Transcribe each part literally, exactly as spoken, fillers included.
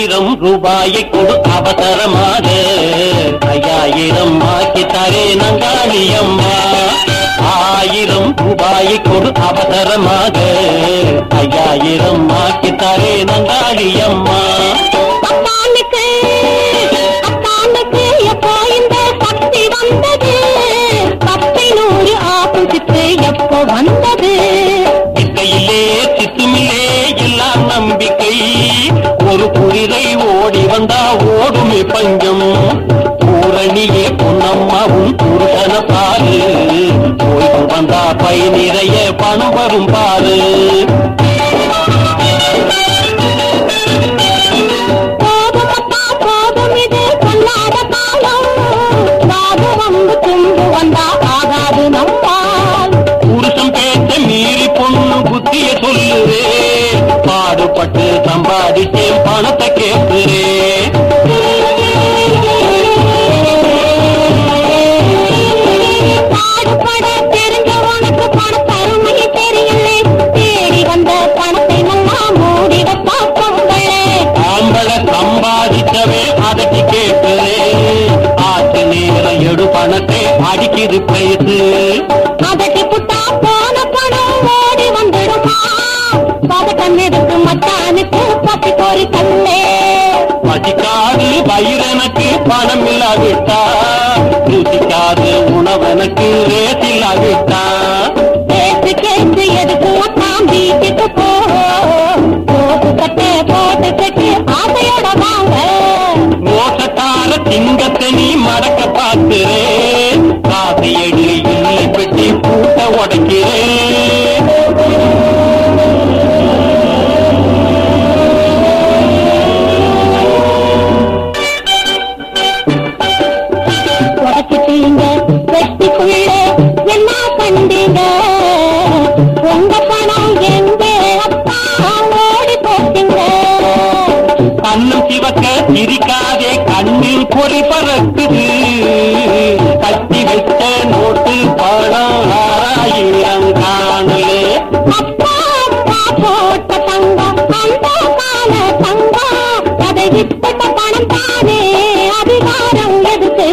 ஆயிரம் ரூபாயை கொடு அவசரமாக ஐயாயிரம் ஆக்கி தரே நங்காளியம்மா. ஆயிரம் ரூபாயை கொடு அவசரமாக ஐயாயிரம் ஆக்கி தரே நங்காளியம்மா. அப்பானுக்கு அப்பானுக்கு எப்போ இந்த சக்தி வந்தது? பத்தை நூறு ஆகும் சித்து எப்போ வந்தது? சித்தையிலே சித்துமிலே எல்லாம் நம்பிக்கை. ஒரு குதிரை ஓடி வந்தா ஓடுமே பஞ்சம். பூரணியே பொன்னம்மாவும் புருஷன பாரு. போய்க்கு வந்தா பை நிறைய பணம் வரும் பாரு. போதுமப்பா போதும் இது சொல்லாத காலம். சாது வந்து தும்பு வந்தா ஆகாது நம்மால். புருஷன் பேச்ச மீறி பொண்ணு புத்திய சொல்லுறே. பாடுபட்டு சம்பாதிச்சேன் பணத்தை கேட்கிறே. பாடுபட தெரிஞ்ச உனக்கு பணத்தருமையை தெரியலே. தேடி வந்த பணத்தை நல்லா மூடிட பார்ப்போங்களே. ஆம்பளை சம்பாதிச்சவே அதற்கு கேட்கிறே. ஆற்று நேரம் எடு பணத்தை அடிக்குது பேசு. அதட்டி புட்டா போன பணம் ஓடி வந்துடுமா? பதட்டம் எதுக்கு மச்சானுக்கு பத்தி கோரி தந்தே. மதிக்காது வயிறனுக்கு பணம் இல்லாவிட்டா. ருசிக்காது உணவனுக்கு ரேசில்லாவிட்டா. பேச்சு கேட்டு எதுக்கு மச்சான் வீட்டுக்கு போ. போட்டு கட்டு போட்டு கட்டு ஆசையோட வாங்க. மோசத்தார திங்கத்தை நீ மறக்க பார்க்கிறே. காசு எடு இல்லை பெட்டி பூட்ட உடைக்கிறே. உடச்சிட்டீங்க வெட்டிக்குள்ளே என்ன கண்டீங்க? உங்க பணம் எங்க அப்பா ஓடி போட்டீங்க? கண்ணும் சிவக்க சிரிக்காதே கண்ணில் பொறி பறக்குது. கட்டி வச்ச நோட்டு பணம் ஆயிரம் காணலே. அப்பா அப்பா போட்ட தங்கம் அந்த கால தங்கம். அதை விட்டுட்ட பணம் தானே அதிகாரம் எதுக்கு?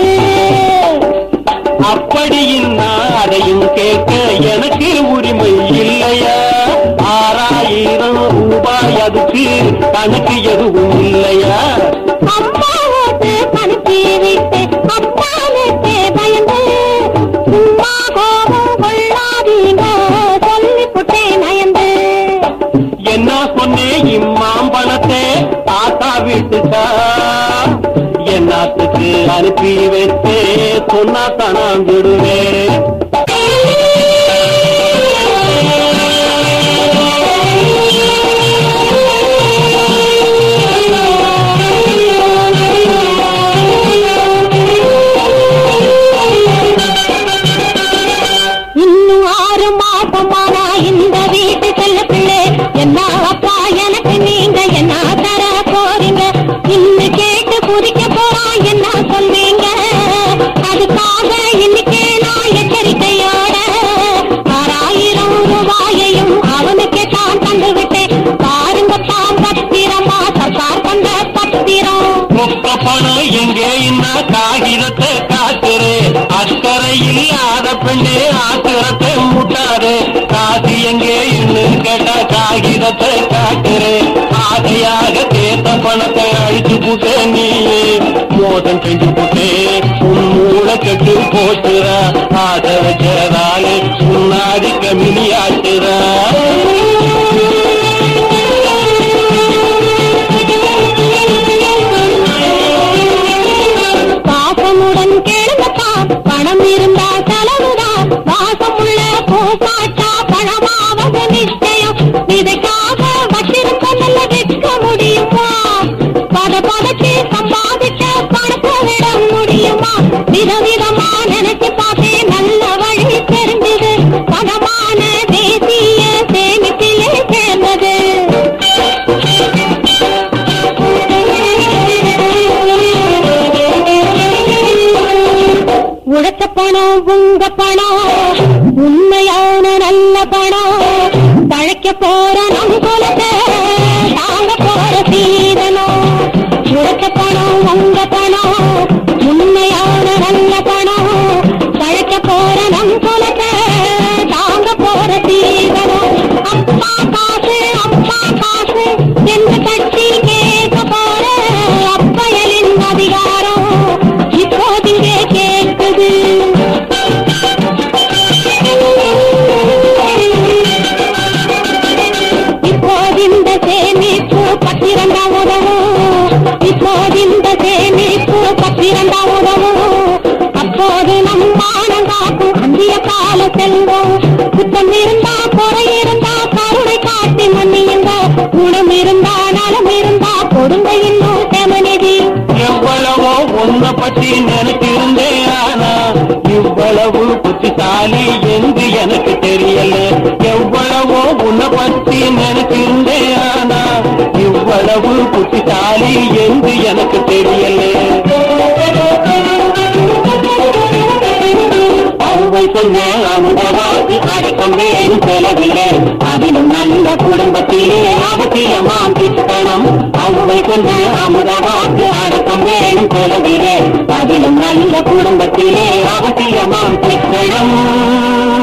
அப்படின்னா அதையும் கேட்க எனக்கு உரிமை இல்லையா? ஆறாயிரம் ரூபாய் அதுக்கு கணக்கு எதுவும் இல்லையா? அம்மா ஓட்டு அனுப்பி விட்டு அப்பானுக்கு பயந்து. சும்மா கோபம் கொள்ளாதீங்க சொல்லி புட்டே நயந்து. என்ன சொன்னேன் இம்மாம்பழத்தை தாத்தா வீட்டுக்கா? என்னத்துக்கு அனுப்பி வச்சே சொன்னா தனாம் விடுவேன். இன்னும் ஆறு மாசமானா இந்த வீட்டு செல்ல பிள்ளை. என்ன அப்பா எனக்கு நீங்க என்ன தர போறீங்க? இன்னும் கேட்டு குதிக்க போறான் என்ன சொல்வீங்க? அதுக்காக இன்னைக்கே நான் எச்சரிக்கையோட ஆறாயிரம் ரூபாயையும் அவனுக்கே தான் தந்து விட்டேன். பாருங்க தான் பத்திரமா சர்க்கார் தந்த பத்திரம். மொத்த பணம் எங்கே இன்ன காகிதத்தை காத்துரு. அக்கறை இல்லாத பெண்ணே ஆத்திரத்தை முட்டாரு. காசு எங்கே இன்னும் கேட்டா காகிதத்தை காட்டுரு. ஆசையாக தேத்த பணத்தை அழிச்சு புட்டே நீ மோசம் செஞ்சு புட்டே. உன் மூளை கெட்டு போச்சுற. ஆசை வச்சதாலே முன்னாடி கமினி ஆச்சுற. பாசமுடன் கேளுங்கப்பா பணம் இருந்தா செலவுதான். வாசமுள்ள பூக்காட்டா பணமாவது நிச்சயம். இதற்காக வச்சிருக்க நல்ல விற்க முடியுமா? பத பதச்சு சம்பாதிக்க பணத்தை விட முடியுமா? விதவிதமா நினைச்சு பார்த்தே நல்ல வழி தெரிஞ்சது. பணமான தேசிய சேமிப்பிலே சேர்ந்தது. உழைச்ச பணம் உங்க பணம் உண்மையான நல்ல பணம். தழைக்க போற நம் குலத்தை தாங்க போற சீதனம். குணம் இருந்தா குறை இருந்தா கருணை காட்டி மன்னியுங்க குணம் இருந்தா நலம் இருந்தா கொடுங்க இன்னும் செமநிதி எவ்வளவோ உன்னை பற்றி நினைச்சிருந்தேன் ஆனா இவ்வளவு புத்திசாலி என்று எனக்கு தெரியல எவ்வளவோ உன்னை பற்றி நினைச்சிருந்தேன் ஆனா இவ்வளவு புத்திசாலி என்று எனக்கு தெரியல அவை சொன்ன அமுதவாக்கு அடக்கம் வேணும் செலவில்லை அதிலும் நல்ல குடும்பத்திலே அவசியமாம் கிட்டணம் அவை சொன்ன அமுதவாக்கு அடக்கம் வேணும் செலவில்லை அதிலும் நல்ல குடும்பத்திலே அவசியமாம் கிட்டணம்